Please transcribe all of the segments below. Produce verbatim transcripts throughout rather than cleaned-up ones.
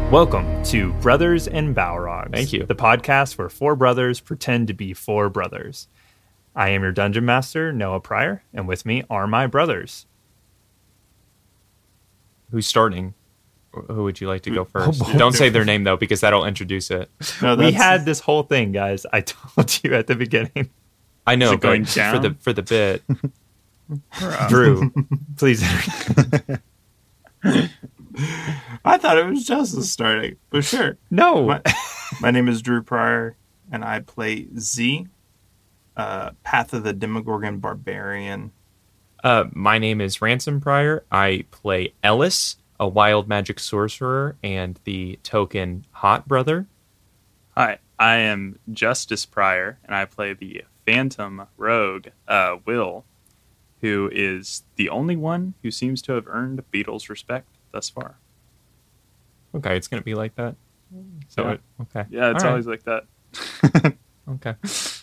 Welcome to Brothers and Balrogs. Thank you. The podcast where four brothers pretend to be four brothers. I am your dungeon master, Noah Pryor, and with me are my brothers. Who's starting? Who would you like to go first? Oh, Don't say their name, though, because that'll introduce it. No, we had this whole thing, guys. I told you at the beginning. I know, it going but down? for the for the bit. Drew, please. I thought it was Justice starting, but sure. No. My, my name is Drew Pryor, and I play Z, uh, Path of the Demogorgon Barbarian. Uh, my name is Ransom Pryor. I play Ellis, a wild magic sorcerer, and the token Hot Brother. Hi, I am Justice Pryor, and I play the Phantom Rogue, uh, Will, who is the only one who seems to have earned Beetle's respect thus far. Okay, it's going to be like that. So, Yeah. it, okay. Yeah, it's All right. always like that. Okay.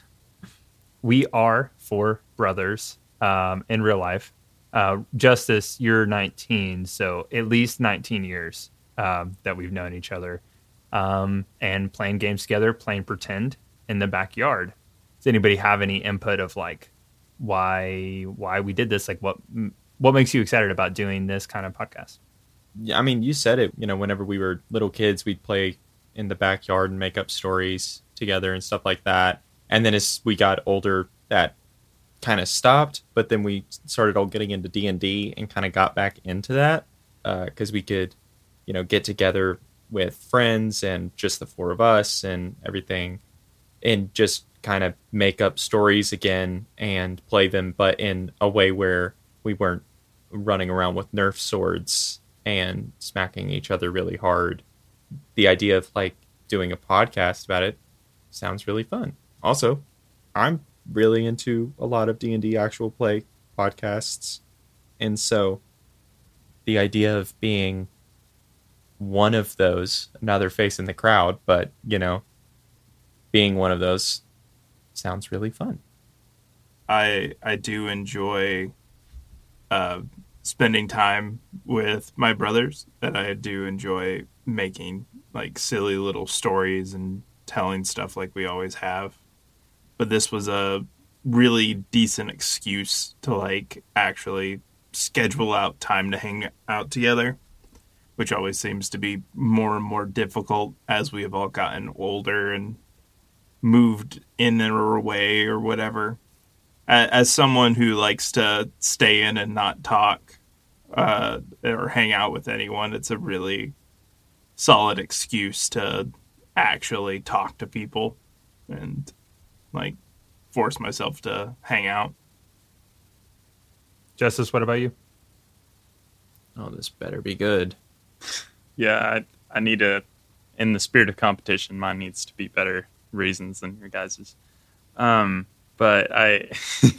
We are four brothers um, in real life. Uh, Justice, you're nineteen, so at least nineteen years um, that we've known each other. Um, and playing games together, playing pretend in the backyard. Does anybody have any input of like why why we did this? Like what what makes you excited about doing this kind of podcast? Yeah, I mean, you said it. You know, whenever we were little kids, we'd play in the backyard and make up stories together and stuff like that. And then as we got older, that kind of stopped. But then we started all getting into D and D and kind of got back into that because uh, we could, you know, get together with friends and just the four of us and everything, and just kind of make up stories again and play them, but in a way where we weren't running around with Nerf swords and smacking each other really hard. The idea of like doing a podcast about it sounds really fun. Also, I'm really into a lot of D and D actual play podcasts. And so the idea of being one of those, another face in the crowd, but, you know, being one of those sounds really fun. I I do enjoy uh, spending time with my brothers, and I do enjoy making like silly little stories and telling stuff like we always have. But this was a really decent excuse to like actually schedule out time to hang out together, which always seems to be more and more difficult as we have all gotten older and moved in or away or whatever. As someone who likes to stay in and not talk uh, or hang out with anyone, it's a really solid excuse to actually talk to people and like force myself to hang out. Justice, what about you? Oh, this better be good. Yeah, I, I need to, in the spirit of competition, mine needs to be better reasons than your guys's. Um, but I,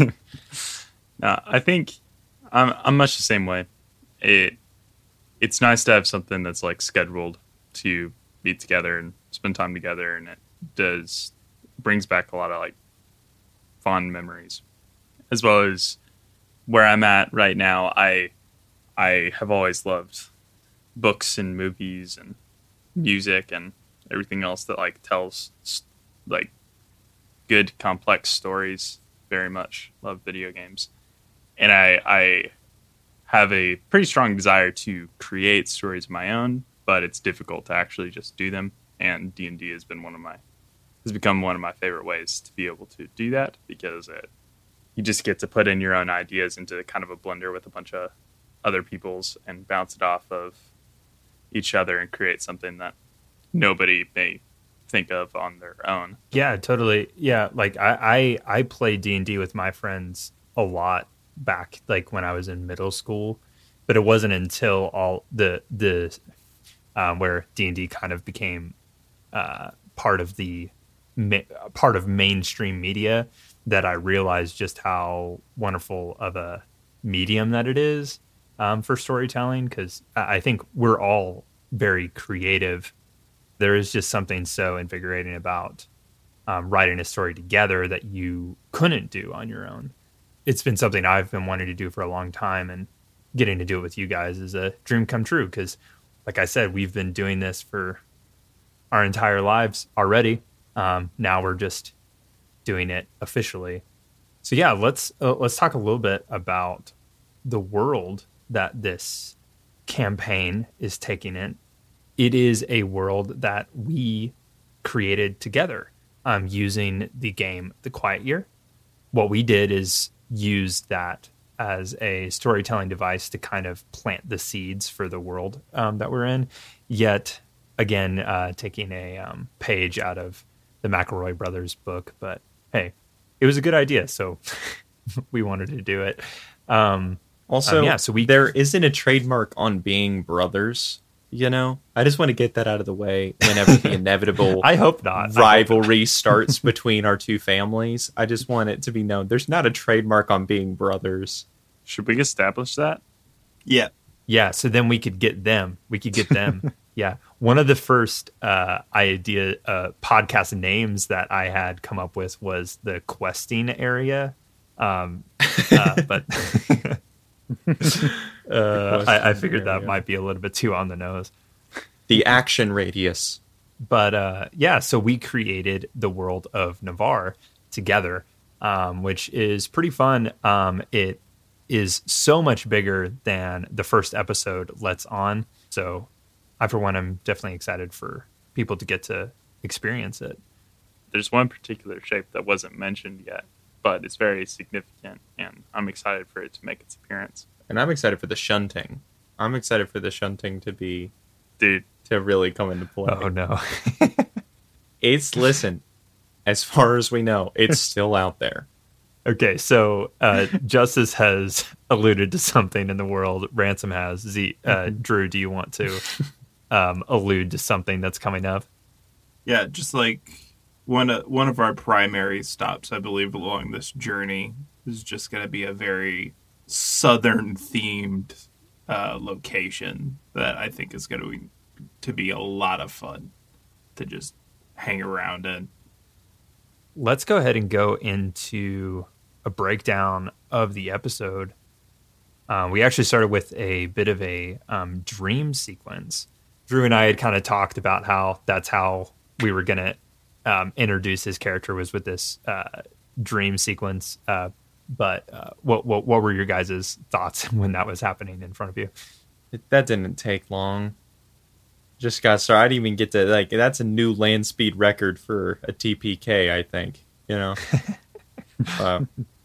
no, I think I'm I'm much the same way. It it's nice to have something that's like scheduled to be together and spend time together, and it does brings back a lot of like fond memories, as well as where I'm at right now. I I have always loved books and movies and music and everything else that like tells like good complex stories. Very much love video games, and I I have a pretty strong desire to create stories of my own, but it's difficult to actually just do them. And D and D has been one of my has become one of my favorite ways to be able to do that, because it you just get to put in your own ideas into kind of a blender with a bunch of other people's and bounce it off of each other and create something that nobody may think of on their own. Yeah, totally. Yeah, like I I, I played D and D with my friends a lot back like when I was in middle school, but it wasn't until all the the um, where D and D kind of became uh, part of the part of mainstream media that I realized just how wonderful of a medium that it is um, for storytelling, because I think we're all very creative. There is just something so invigorating about um, writing a story together that you couldn't do on your own. It's been something I've been wanting to do for a long time, and getting to do it with you guys is a dream come true, because like I said, we've been doing this for our entire lives already. Um, now we're just doing it officially. So yeah, let's uh, let's talk a little bit about the world that this campaign is taking in. It is a world that we created together um, using the game The Quiet Year. What we did is use that as a storytelling device to kind of plant the seeds for the world um, that we're in. Yet, again, uh, taking a um, page out of the McElroy brothers book. But hey, it was a good idea, so we wanted to do it. Um, Also, um, yeah, so we there isn't a trademark on being brothers, you know? I just want to get that out of the way whenever the inevitable I hope not. rivalry starts between our two families. I just want it to be known there's not a trademark on being brothers. Should we establish that? Yeah. Yeah, so then we could get them. We could get them. Yeah. One of the first uh, idea uh, podcast names that I had come up with was the questing area. Um, uh, but uh, I, I figured that area. might be a little bit too on the nose. The action radius. But uh, yeah, so we created the world of Navarre together, um, which is pretty fun. Um, it is so much bigger than the first episode lets on. So I, for one, am definitely excited for people to get to experience it. There's one particular shape that wasn't mentioned yet, but it's very significant, and I'm excited for it to make its appearance. And I'm excited for the shunting. I'm excited for the shunting to be Dude, to really come into play. Oh, no. It's, listen, as far as we know, it's still out there. Okay, so uh, Justice has alluded to something in the world. Ransom has. Z, uh, Drew, do you want to um, allude to something that's coming up? Yeah, just like one of, one of our primary stops, I believe, along this journey is just going to be a very southern themed uh, location that I think is going to be, to be a lot of fun to just hang around in. Let's go ahead and go into a breakdown of the episode. Uh, we actually started with a bit of a um, dream sequence. Drew and I had kind of talked about how that's how we were going to um, introduce his character, was with this uh, dream sequence. Uh, but uh, what, what what were your guys' thoughts when that was happening in front of you? It, that didn't take long. Just got started. I didn't even get to, like, that's a new land speed record for a T P K, I think. You know? Wow.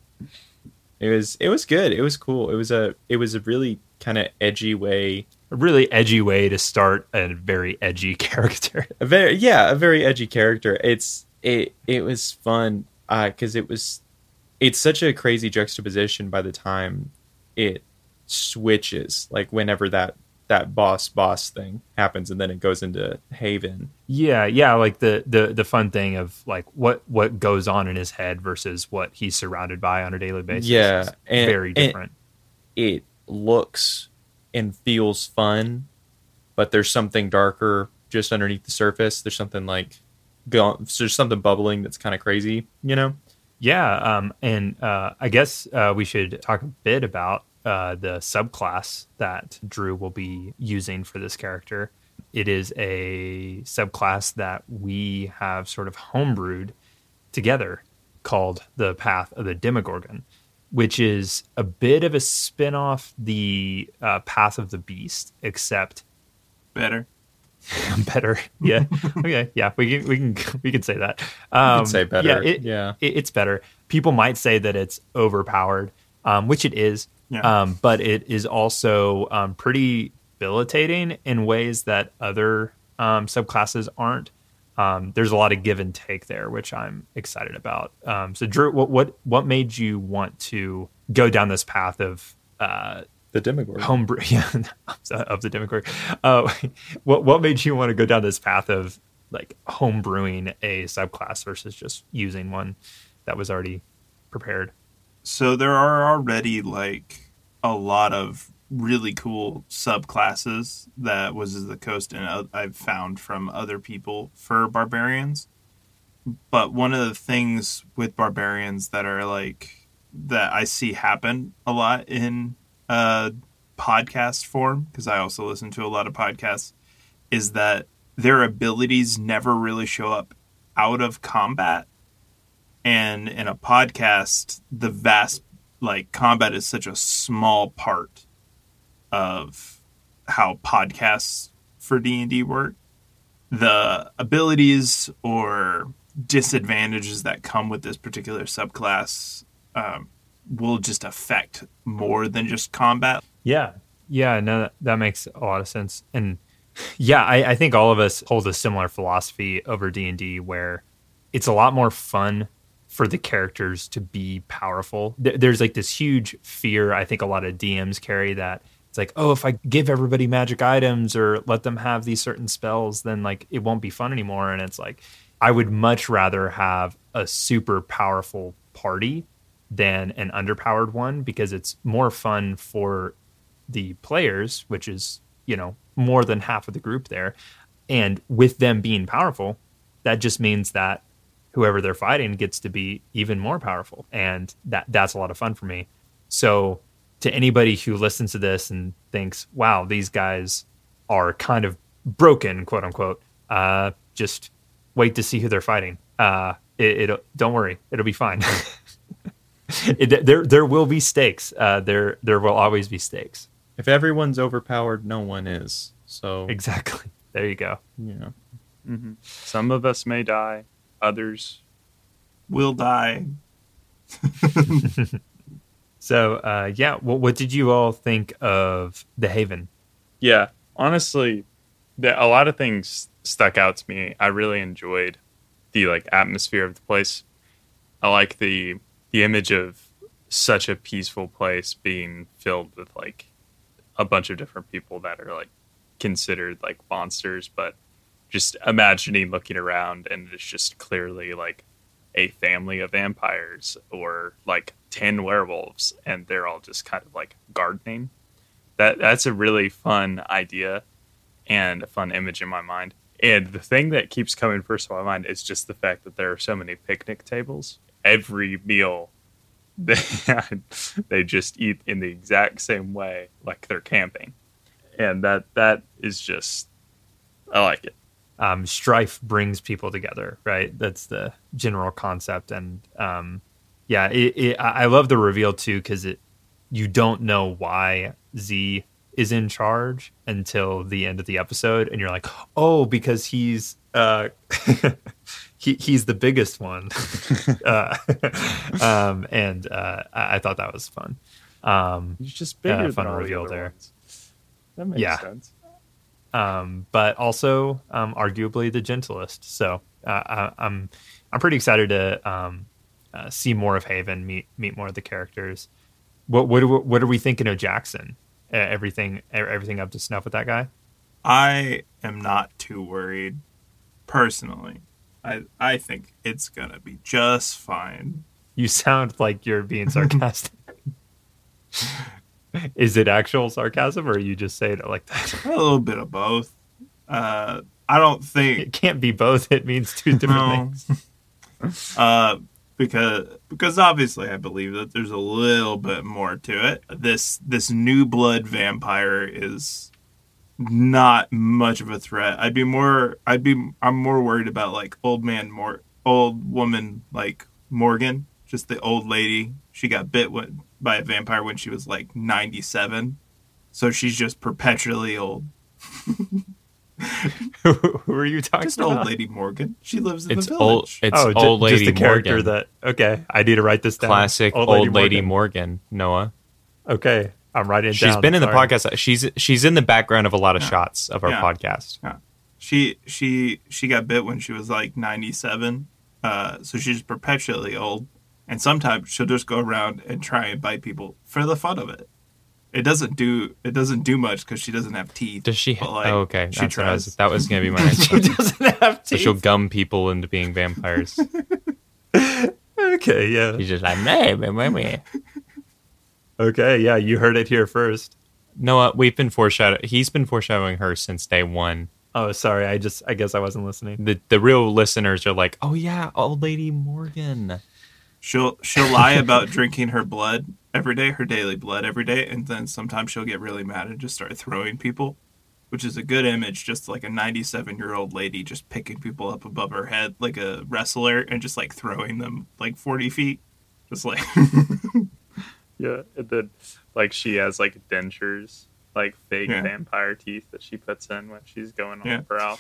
It was it was good. It was cool. It was a it was a really kind of edgy way. A really edgy way to start a very edgy character. A very yeah, a very edgy character. It's it it was fun uh cuz it was it's such a crazy juxtaposition by the time it switches, like whenever that that boss boss thing happens and then it goes into Haven. Yeah, yeah, like the, the the fun thing of like what what goes on in his head versus what he's surrounded by on a daily basis. Yeah, is and- very different. It looks and feels fun, but there's something darker just underneath the surface. There's something like go- there's something bubbling that's kind of crazy, you know? Yeah, um, and uh, I guess uh, we should talk a bit about uh, the subclass that Drew will be using for this character. It is a subclass that we have sort of homebrewed together called the Path of the Demogorgon, which is a bit of a spin-off the uh, Path of the Beast, except Better. better. Yeah. Okay. Yeah. We can we can we can say that. Um, could say better. Yeah. It, Yeah. It, it's better. People might say that it's overpowered, um, which it is. Yeah. Um, but it is also um, pretty debilitating in ways that other um, subclasses aren't. Um, there's a lot of give and take there, which I'm excited about. Um, so, Drew, what what what made you want to go down this path of uh, The Demogorgon. homebrew? Yeah, of the Demogorgon. Uh, what what made you want to go down this path of like homebrewing a subclass versus just using one that was already prepared? So there are already like a lot of really cool subclasses that was the coast and uh, I've found from other people for barbarians. But one of the things with barbarians that are like that I see happen a lot in uh, podcast form, because I also listen to a lot of podcasts, is that their abilities never really show up out of combat. And in a podcast, the vast, like, combat is such a small part of how podcasts for D and D work. The abilities or disadvantages that come with this particular subclass um, will just affect more than just combat. Yeah. Yeah, no, that, that makes a lot of sense. And yeah, I, I think all of us hold a similar philosophy over D and D where it's a lot more fun for the characters to be powerful. There, there's like this huge fear I think a lot of D Ms carry that it's like, oh, if I give everybody magic items or let them have these certain spells, then like it won't be fun anymore. And it's like, I would much rather have a super powerful party than an underpowered one, because it's more fun for the players, which is, you know, more than half of the group there. And with them being powerful, that just means that whoever they're fighting gets to be even more powerful. And that that's a lot of fun for me. So to anybody who listens to this and thinks, wow, these guys are kind of broken, quote unquote, uh, just wait to see who they're fighting. Uh, it, it don't worry, it'll be fine. it, there there will be stakes. Uh, there there will always be stakes. If everyone's overpowered, no one is. So exactly. There you go. You know. Mm-hmm. Some of us may die. Others will die. So, uh, yeah, what, what did you all think of The Haven? Yeah, honestly, the, a lot of things stuck out to me. I really enjoyed the like atmosphere of the place. I like the the image of such a peaceful place being filled with like a bunch of different people that are like considered like monsters, but just imagining looking around and it's just clearly like a family of vampires or like ten werewolves and they're all just kind of like gardening. That that's a really fun idea and a fun image in my mind. And the thing that keeps coming first to my mind is just the fact that there are so many picnic tables. Every meal they they just eat in the exact same way, like they're camping. And that that is just, I like it. Um, strife brings people together, right? That's the general concept. And um, yeah, it, it, I love the reveal too, because it you don't know why Z is in charge until the end of the episode, and you're like, oh, because he's uh, he he's the biggest one. uh, um, and uh, I, I thought that was fun. Um, He's just bigger uh, fun than all the reveal other there. ones. That makes Yeah. sense. Um, but also um, arguably the gentlest. So uh, I, I'm I'm pretty excited to um, uh, see more of Haven, meet meet more of the characters. What what are- what are we thinking of Jackson? Uh, everything everything up to snuff with that guy? I am not too worried, personally. I I think it's gonna be just fine. You sound like you're being sarcastic. Is it actual sarcasm, or you just say it like that? A little bit of both. Uh, I don't think It can't be both. It means two different No. things. uh, because because obviously I believe that there's a little bit more to it. This this new blood vampire is not much of a threat. I'd be more I'd be I'm more worried about like old man Mor old woman like Morgan, just the old lady. She got bit when, by a vampire when she was like ninety-seven. So she's just perpetually old. who, who are you talking Just about? old lady Morgan. She lives in It's the old. village. It's oh, ju- old lady just a character Morgan. that. Okay, I need to write this down. Classic old lady, Morgan. Noah. Okay, I'm writing it She's down. been in the Sorry. podcast. She's she's in the background of a lot of Yeah. shots of our Yeah. podcast. She she she got bit when she was like ninety-seven. Uh, so she's perpetually old, and sometimes she'll just go around and try and bite people for the fun of it. It doesn't do it doesn't do much because she doesn't have teeth. Does she? But, like, oh, okay. she That's what I was, tries. that was going to be my She answer. doesn't have So she'll teeth. gum people into being vampires. Okay, yeah. She's just like, meh, meh, meh, meh. Okay, yeah. You heard it here first. Noah, we've been foreshadowing. He's been foreshadowing her since day one. Oh, sorry. I just. I guess I wasn't listening. The the real listeners are like, oh yeah, old lady Morgan. She'll she'll lie about drinking her blood every day, her daily blood every day, and then sometimes she'll get really mad and just start throwing people, which is a good image, just like a ninety-seven-year-old lady just picking people up above her head like a wrestler and just like throwing them like forty feet. Just like... Yeah, and then like she has like dentures, like fake Yeah. vampire teeth that she puts in when she's going on Yeah. the prowl.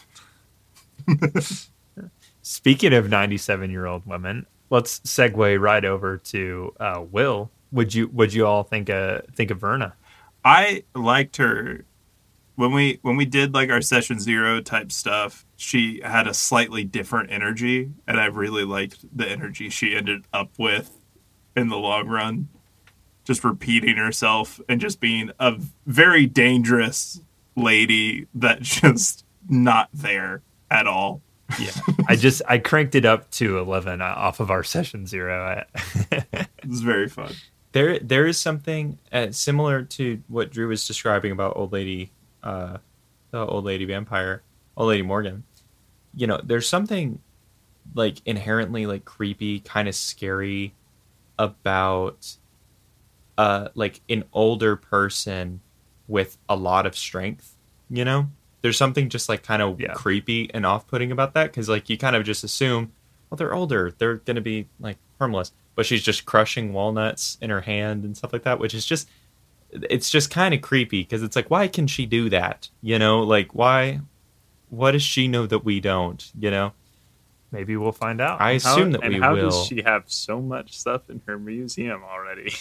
Speaking of ninety-seven-year-old women, let's segue right over to uh, Will. Would you would you all think uh think of Verna? I liked her when we when we did like our session zero type stuff. She had a slightly different energy, and I really liked the energy she ended up with in the long run. Just repeating herself and just being a very dangerous lady that's just not there at all. Yeah, I just I cranked it up to eleven off of our session zero. It was very fun. There, there is something uh, similar to what Drew was describing about old lady, uh, the old lady vampire, old lady Morgan. You know, there's something like inherently like creepy, kind of scary about, uh, like an older person with a lot of strength. You know, there's something just like kind of Yeah. creepy and off-putting about that because like you kind of just assume, well, they're older, they're gonna be like harmless. But she's just crushing walnuts in her hand and stuff like that, which is just, it's just kind of creepy because it's like, why can she do that? You know, like, why, what does she know that we don't, you know? Maybe we'll find out. I assume how, that and we how will. does she have so much stuff in her museum already?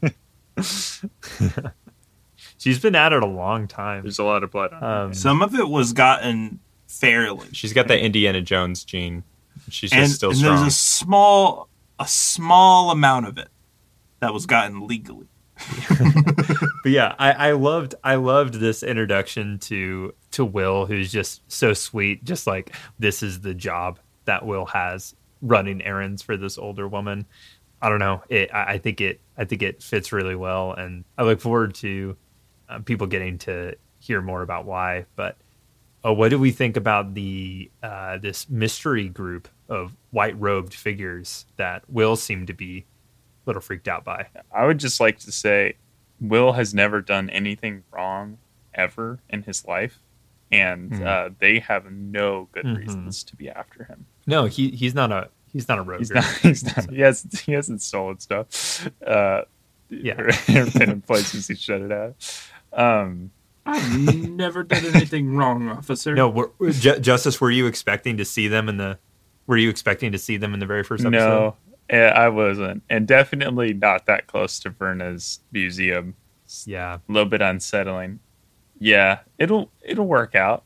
She's been at it a long time. There's a lot of blood on her. Um, Some of it was gotten fairly. She's got the Indiana Jones gene. She's just and, still and strong. there's a small a small amount of it that was gotten legally. But yeah, I, I loved I loved this introduction to to Will, who's just so sweet. Just like, this is the job that Will has, running errands for this older woman. I don't know. It I, I think it I think it fits really well, and I look forward to uh, people getting to hear more about why. But oh, what do we think about the uh, this mystery group of white robed figures that Will seemed to be a little freaked out by? I would just like to say Will has never done anything wrong ever in his life, and Mhm. uh, they have no good Mhm. reasons to be after him. No, he he's not a he's not a rogue. He's not. He's not. He hasn't. He hasn't stolen stuff. Uh, Yeah. or been in places he shouldn't have. Um, I've never done anything wrong, officer. No, were, Ju- Justice, were you expecting to see them in the? Were you expecting to see them in the very first episode? no, eh, I wasn't, and definitely not that close to Verna's museum. Yeah, A little bit unsettling. Yeah, it'll it'll work out.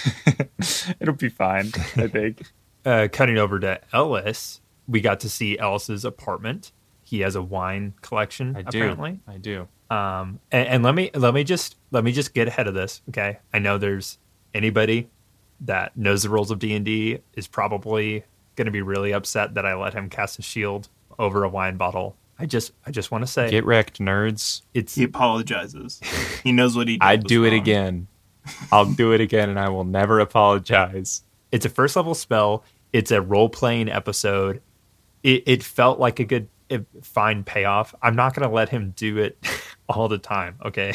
It'll be fine, I think. uh, cutting over to Ellis, we got to see Ellis's apartment. He has a wine collection, I do. apparently. I do. Um, and, and let me let me just let me just get ahead of this, okay? I know there's anybody that knows the rules of D and D is probably going to be really upset that I let him cast a shield over a wine bottle. I just I just want to say Get wrecked, nerds. it's He apologizes. He knows what he did. I'd was do it wrong. again. I'll do it again, and I will never apologize. it's a first level spell. It's a role playing episode. It, it felt like a good, a fine payoff. I'm not going to let him do it all the time. Okay,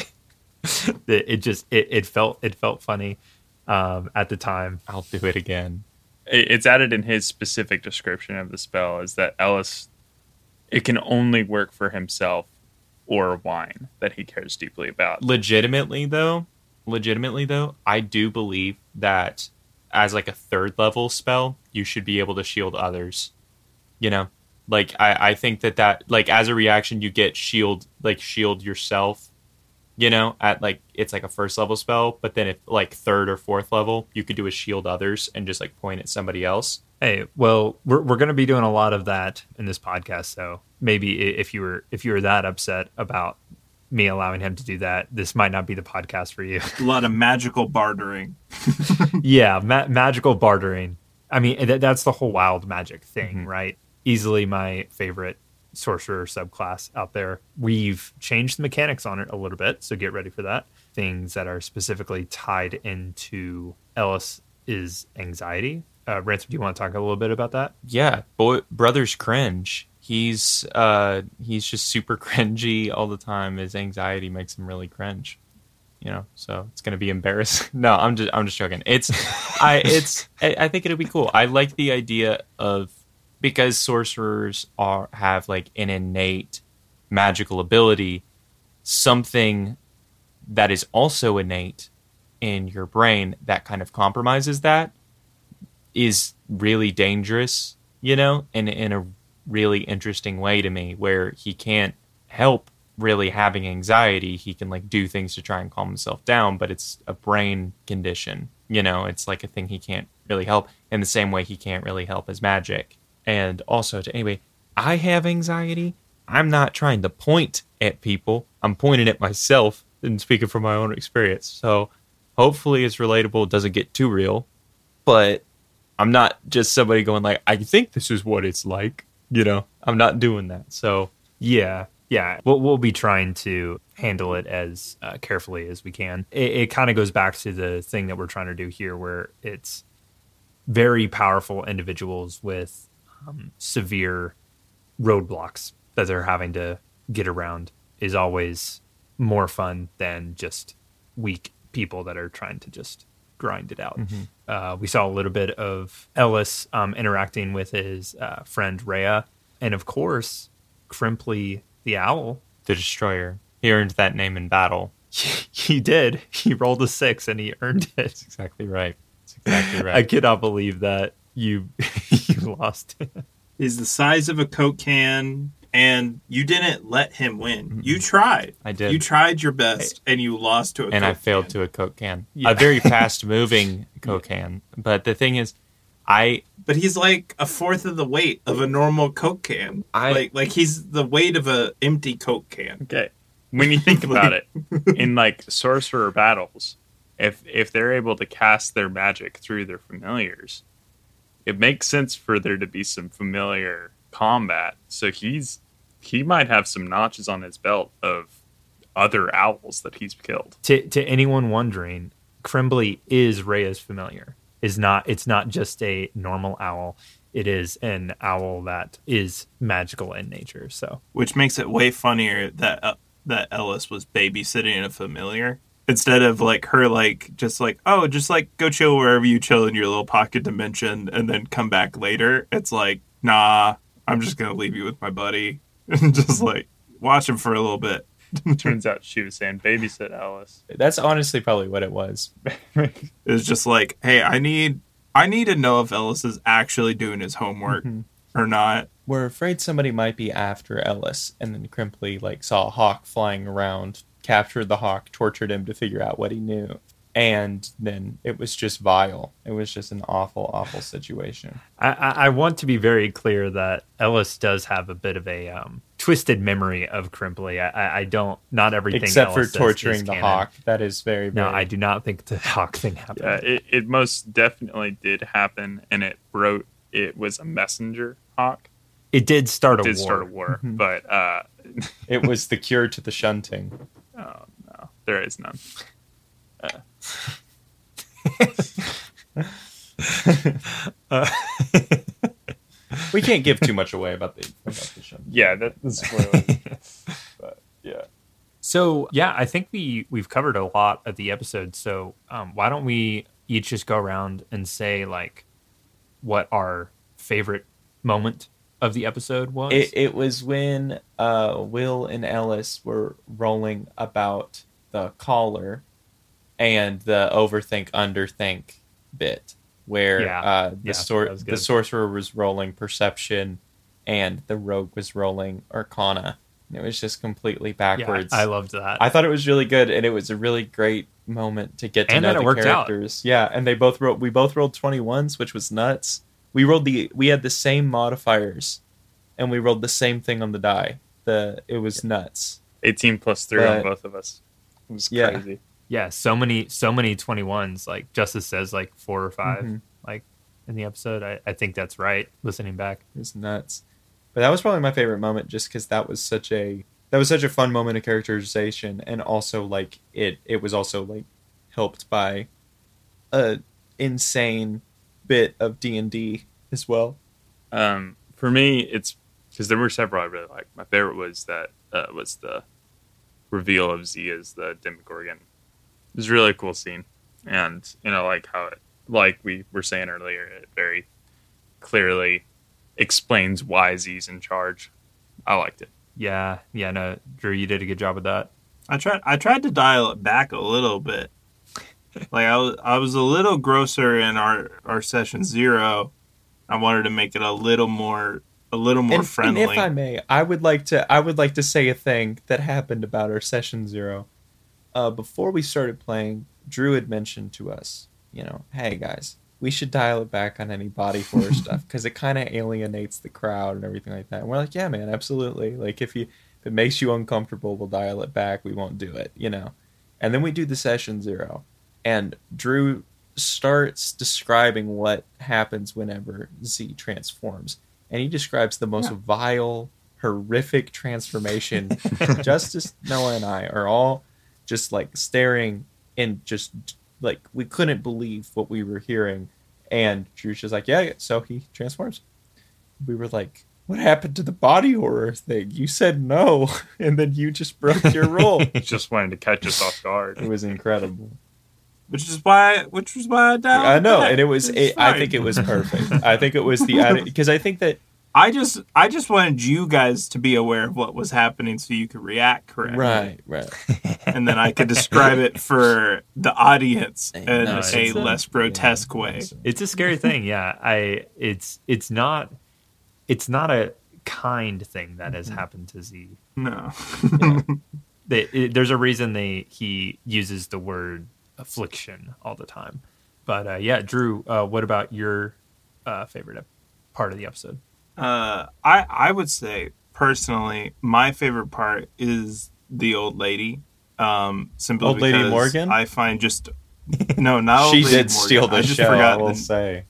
it, it just it, it felt it felt funny um, at the time. I'll do it again. It- It's added in his specific description of the spell is that Ellis, it can only work for himself or wine that he cares deeply about. Legitimately, though, legitimately though, I do believe that as like a third level spell, you should be able to shield others. You know, like I, I think that that like as a reaction, you get shield like shield yourself. You know, at like it's like a first level spell, but then if like third or fourth level, you could do a shield others and just like point at somebody else. Hey, well, we're we're going to be doing a lot of that in this podcast. So maybe i- if you were if you were that upset about me allowing him to do that, this might not be the podcast for you. A lot of magical bartering. Yeah, ma- magical bartering. I mean, that, that's the whole wild magic thing, Mhm. right? Easily my favorite sorcerer subclass out there. We've changed the mechanics on it a little bit, so get ready for that. Things that are specifically tied into Ellis's anxiety. Uh, Ransom, do you want to talk a little bit about that? Yeah, boy, Brothers Cringe. He's uh he's just super cringy all the time. His anxiety makes him really cringe. You know, so it's gonna be embarrassing. No, I'm just I'm just joking. It's I it's I, I think it'll be cool. I like the idea of, because sorcerers are have like an innate magical ability, something that is also innate in your brain that kind of compromises that is really dangerous, you know, in in a really interesting way to me, where he can't help really having anxiety. He can like do things to try and calm himself down, but it's a brain condition, you know, it's like a thing he can't really help, in the same way he can't really help his magic. And also, to anyway, I have anxiety. I'm not trying to point at people. I'm pointing at myself and speaking from my own experience. So hopefully it's relatable. It doesn't get too real, but I'm not just somebody going like, I think this is what it's like. You know, I'm not doing that. So yeah, yeah, we'll, we'll be trying to handle it as uh, carefully as we can. It, it kind of goes back to the thing that we're trying to do here, where it's very powerful individuals with um, severe roadblocks that they're having to get around is always more fun than just weak people that are trying to just grind it out. Mm-hmm. Uh, we saw a little bit of Ellis um, interacting with his uh, friend Rhea, and of course, Crimply the Owl. The Destroyer. He earned that name in battle. He did. He rolled a six and he earned it. That's exactly right. That's exactly right. I cannot believe that you you lost. He's the size of a Coke can, and you didn't let him win. Mm-hmm. You tried. I did. You tried your best, and you lost to a and Coke can. And I failed to a Coke can. Yeah. A very fast-moving Coke can. But the thing is, I... But he's like a fourth of the weight of a normal Coke can. I, like, like he's the weight of an empty Coke can. Okay. When you think about it, in like sorcerer battles, if if they're able to cast their magic through their familiars, it makes sense for there to be some familiar combat. So he's he might have some notches on his belt of other owls that he's killed. To to anyone wondering, Crimply is Rhea's familiar. Is not it's not just a normal owl. It is an owl that is magical in nature. So, which makes it way funnier that uh, that Ellis was babysitting a familiar, instead of like her like just like, oh, just like go chill wherever you chill in your little pocket dimension and then come back later. It's like, nah, I'm just gonna leave you with my buddy and just like watch him for a little bit. Turns out she was saying babysit Alice. That's honestly probably what it was. It was just like, hey, I need I need to know if Ellis is actually doing his homework mm-hmm. or not. We're afraid somebody might be after Ellis, and then Crimply like saw a hawk flying around, captured the hawk, tortured him to figure out what he knew. And then it was just vile. It was just an awful, awful situation. I, I, I want to be very clear that Ellis does have a bit of a um, twisted memory of Crimply. I, I don't, not everything except Ellis for torturing is, is the canon. hawk. That is very, very... No, I do not think the hawk thing happened. Yeah, it, it most definitely did happen, and it wrote it was a messenger hawk. It did start it a did war. start a war, mm-hmm. but uh, it was the cure to the shunting. Oh no, there is none. Uh. uh, we can't give too much away about the about the show. Yeah, that's spoilers. But yeah. So yeah, I think we we've covered a lot of the episode. So um, why don't we each just go around and say like what our favorite moment of the episode was? It, it was when uh, Will and Ellis were rolling about the collar. And the overthink, underthink bit, where yeah. uh, the, yeah, sor- the sorcerer was rolling perception and the rogue was rolling arcana. And it was just completely backwards. Yeah, I loved that. I thought it was really good, and it was a really great moment to get to and know then the it worked characters. Out. Yeah, and they both rolled. We both rolled twenty-ones, which was nuts. We rolled the. We had the same modifiers, and we rolled the same thing on the die. The it was nuts. eighteen plus three but, on both of us. It was yeah. crazy. Yeah, so many, so many twenty-ones. Like Justice says, like four or five, mm-hmm. like in the episode. I, I think that's right. Listening back, it was nuts. But that was probably my favorite moment, just because that was such a that was such a fun moment of characterization, and also like it it was also like helped by a insane bit of D and D as well. Um, for me, it's because there were several I really liked. My favorite was that uh, was the reveal of Z as the Demogorgon. It was a really cool scene, and you know, like how it, like we were saying earlier, it very clearly explains why Z's in charge. I liked it. Yeah, yeah, no, Drew, you did a good job with that. I tried. I tried to dial it back a little bit. Like I was, I was a little grosser in our, our session zero. I wanted to make it a little more, a little more and, friendly. And if I may, I would like to, I would like to say a thing that happened about our session zero. Uh, before we started playing, Drew had mentioned to us, you know, hey guys, we should dial it back on any body horror stuff because it kind of alienates the crowd and everything like that. And we're like, yeah, man, absolutely. Like if you, if it makes you uncomfortable, we'll dial it back. We won't do it, you know. And then we do the session zero. And Drew starts describing what happens whenever Z transforms. And he describes the most yeah. vile, horrific transformation. Justice, Noah, and I are all just like staring and just like we couldn't believe what we were hearing. And Drew's just like, yeah, so he transforms. We were like, what happened to the body horror thing? You said no, and then you just broke your rule. Just wanted to catch us off guard. It was incredible. Which is why, which was why I dialed I know, back. and it was. It, I think it was perfect. I think it was the because I think that I just, I just wanted you guys to be aware of what was happening, so you could react correctly. Right, right. And then I could describe it for the audience in No, a it's a- less grotesque way. It's a scary thing, yeah. I it's it's not it's not a kind thing that has happened to Z. No. They, it, there's a reason they he uses the word affliction all the time. But uh, yeah, Drew, uh, what about your uh, favorite ep- part of the episode? Uh, I I would say personally, my favorite part is the old lady. Um, simply Old Lady because Morgan? I find just no, not old She Lady did Morgan. steal the I just show. forgot I will the- say.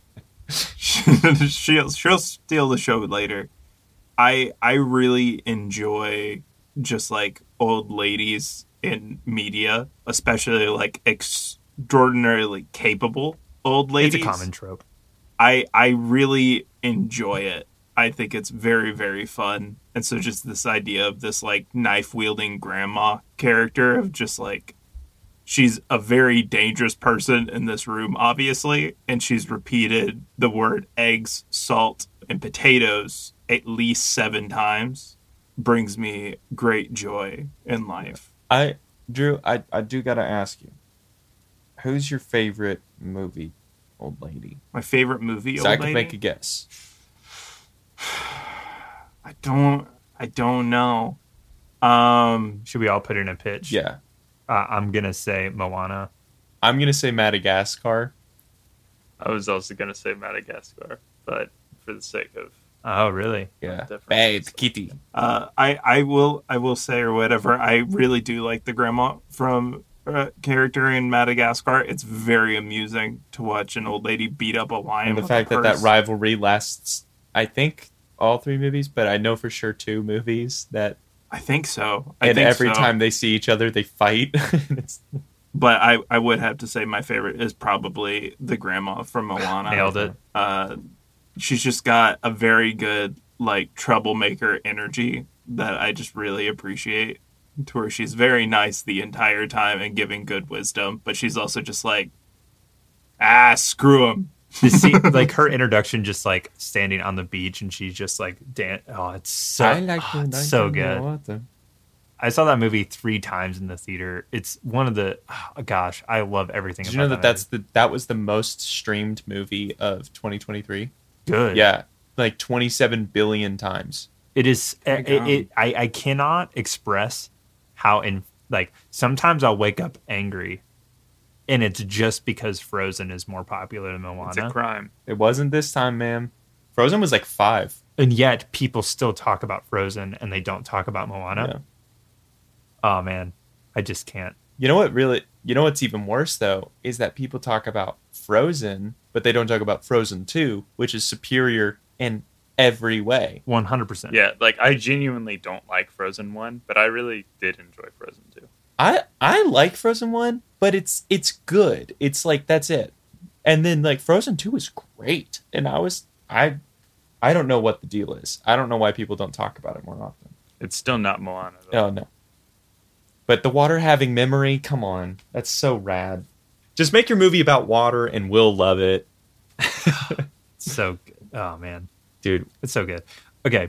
she'll she'll steal the show later. I I really enjoy just like old ladies in media, especially like extraordinarily capable old ladies. It's a common trope. I I really enjoy it. I think it's very, very fun. And so just this idea of this like knife wielding grandma character of just like she's a very dangerous person in this room, obviously, and she's repeated the word eggs, salt, and potatoes at least seven times brings me great joy in life. I Drew, I, I do gotta ask you, who's your favorite movie, old lady? My favorite movie, So old I can lady? make a guess. I don't I don't know. Um Should we all put in a pitch? Yeah, Uh, I'm gonna say Moana. I'm gonna say Madagascar. I was also going to say Madagascar, but for the sake of Oh, really? Yeah, Different. Bad Kitty. Uh, I I will I will say or whatever. I really do like the grandma from uh, character in Madagascar. It's very amusing to watch an old lady beat up a lion. And the with fact a that that purse. rivalry lasts, I think, all three movies, but I know for sure two movies that, I think so. I and think every so. time they see each other, they fight. It's, But I I would have to say my favorite is probably the grandma from Moana. Nailed it. Uh, she's just got a very good like troublemaker energy that I just really appreciate. To where she's very nice the entire time and giving good wisdom, but she's also just like, ah, screw him. The scene, like her introduction, just like standing on the beach, and she's just like, dan- oh, it's so, oh, it's so good. I saw that movie three times in the theater. It's one of the, oh, gosh, I love everything. Did you know that that's the that was the most streamed movie of twenty twenty-three? good? Yeah, like twenty-seven billion times. It is. It, God. it, I, I cannot express how in like sometimes I'll wake up angry, and it's just because Frozen is more popular than it's a Moana, crime. It wasn't this time, man. Frozen was like five. and yet people still talk about Frozen and they don't talk about Moana. Yeah. Oh man, I just can't. You know what really you know what's even worse though is that people talk about Frozen, but they don't talk about Frozen two, which is superior in every way. One hundred percent. Yeah, like I genuinely don't like Frozen one, but I really did enjoy Frozen two. I I like Frozen one, but it's it's good. It's like that's it. And then like Frozen two is great. And I was I I don't know what the deal is. I don't know why people don't talk about it more often. It's still not Moana, though. Oh, no. But the water having memory, come on. That's so rad. Just make your movie about water and we'll love it. So good. Oh, man. Dude. It's so good. Okay.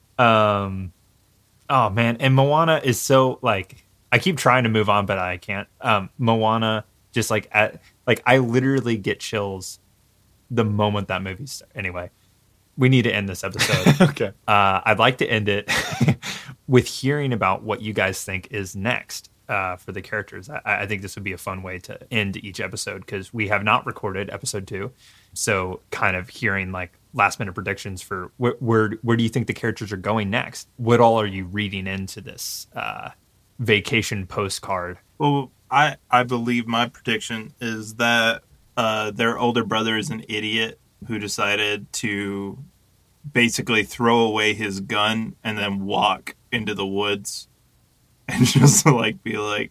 Um, oh, man. And Moana is so, like, I keep trying to move on, but I can't. Um, Moana, just like, at, like, I literally get chills the moment that movie starts. Anyway, we need to end this episode. Okay. Uh, I'd like to end it with hearing about what you guys think is next uh, for the characters. I, I think this would be a fun way to end each episode because we have not recorded episode two. So kind of hearing like last minute predictions for where, where, where do you think the characters are going next? What all are you reading into this uh, vacation postcard? Well, I, I believe my prediction is that uh, their older brother is an idiot who decided to basically throw away his gun and then walk into the woods and just like be like,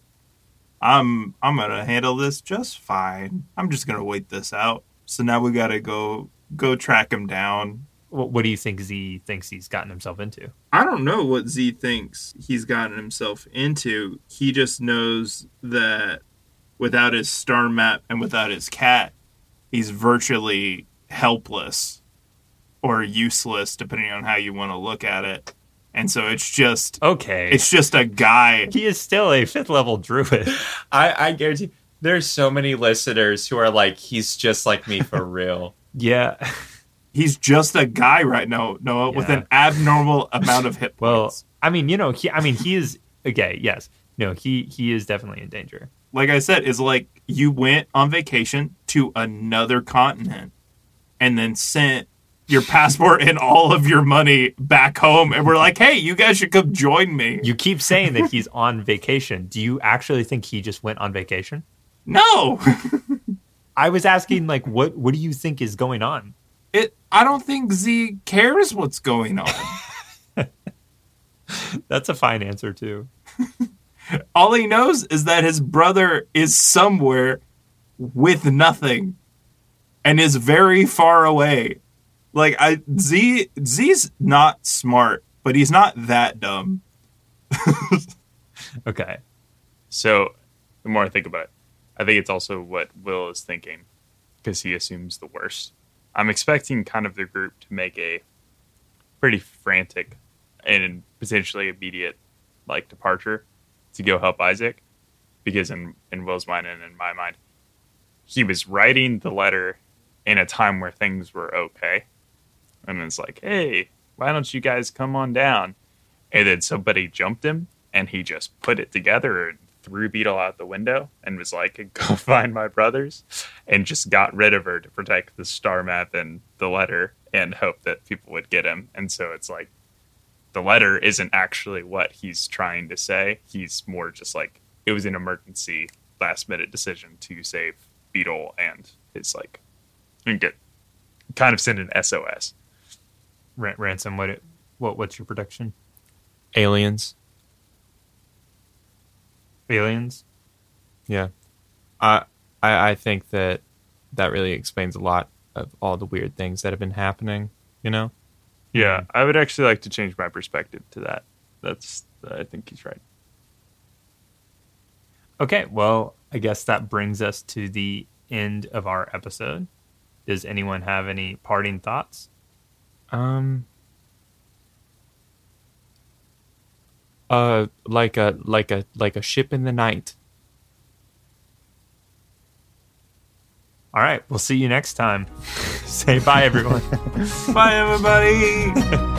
I'm I'm gonna handle this just fine. I'm just gonna wait this out. So now we gotta go go track him down. What, what do you think Z thinks he's gotten himself into? I don't know what Z thinks he's gotten himself into. He just knows that without his star map and without his cat, he's virtually helpless or useless, depending on how you want to look at it. And so it's just Okay. it's just a guy. He is still a fifth level druid. I, I guarantee there's so many listeners who are like, he's just like me for real. Yeah. He's just a guy right now, Noah, with Yeah. an abnormal amount of hit Well, points. I mean, you know, he, I mean, he is okay. Yes, no, he he is definitely in danger. Like I said, is like you went on vacation to another continent and then sent your passport and all of your money back home, and we're like, hey, you guys should come join me. You keep saying that he's on vacation. Do you actually think he just went on vacation? No. I was asking, like, what what do you think is going on? It. I don't think Z cares what's going on. That's a fine answer too. All he knows is that his brother is somewhere with nothing and is very far away. Like I Z Z's not smart, but he's not that dumb. Okay. So the more I think about it, I think it's also what Will is thinking because he assumes the worst. I'm expecting kind of the group to make a pretty frantic and potentially immediate like departure to go help Isaac because in, in Will's mind and in my mind, he was writing the letter in a time where things were okay. And it's like, hey, why don't you guys come on down? And then somebody jumped him and he just put it together and threw Beetle out the window and was like, go find my brothers, and just got rid of her to protect the star map and the letter and hope that people would get him. And so it's like the letter isn't actually what he's trying to say. He's more just like, it was an emergency last minute decision to save Beetle and his like, and get kind of send an S O S. Ran- Ransom, what it, what what's your prediction? Aliens. Aliens? Yeah. I, I I think that that really explains a lot of all the weird things that have been happening, you know? Yeah, I would actually like to change my perspective to that. That's, I think he's right. Okay, well, I guess that brings us to the end of our episode. Does anyone have any parting thoughts? Um uh like a like a like a ship in the night. All right, we'll see you next time. Say bye, everyone. Bye, everybody.